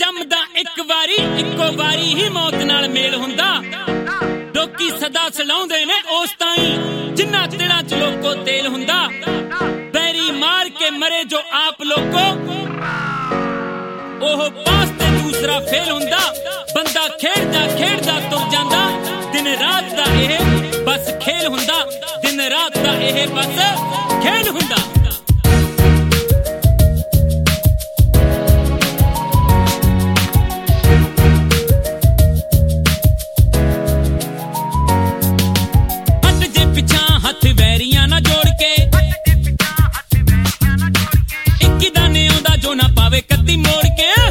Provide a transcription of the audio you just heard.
ਜੰਮਦਾ ਇੱਕ ਵਾਰੀ ਇੱਕੋ ਵਾਰੀ ਹੀ ਮੌਤ ਨਾਲ ਮੇਲ ਹੁੰਦਾ। ਲੋਕੀ ਸਦਾ ਸਲਾਉਂਦੇ ਨੇ ਉਸ ਤਾਈਂ ਜਿੰਨਾ ਦਿਲਾਂ 'ਚ ਲੋਕੋ ਤੇਲ ਹੁੰਦਾ। ਬੈਰੀ ਮਾਰ ਕੇ ਮਰੇ ਜੋ ਆਪ ਲੋਕੋ ਉਹ ਪਾਸ ਤੇ ਦੂਸਰਾ ਫੇਲ ਹੁੰਦਾ। ਬੰਦਾ ਖੇਡਦਾ ਖੇਡਦਾ ਤੁਰ ਜਾਂਦਾ। ਦਿਨ ਰਾਤ ਦਾ ਇਹ ਬਸ ਖੇਲ ਹੁੰਦਾ। ਦਿਨ ਰਾਤ ਦਾ ਇਹ ਬਸ ਖੇਲ ਹੁੰਦਾ। ਹੱਥ ਵੈਰੀਆਂ ਨਾ ਜੋੜ ਕੇ ਇੱਕ ਦਾਨੇ ਆਉਂਦਾ ਜੋ ਨਾ ਪਾਵੇ ਕੱਦੀ ਮੋੜ ਕੇ।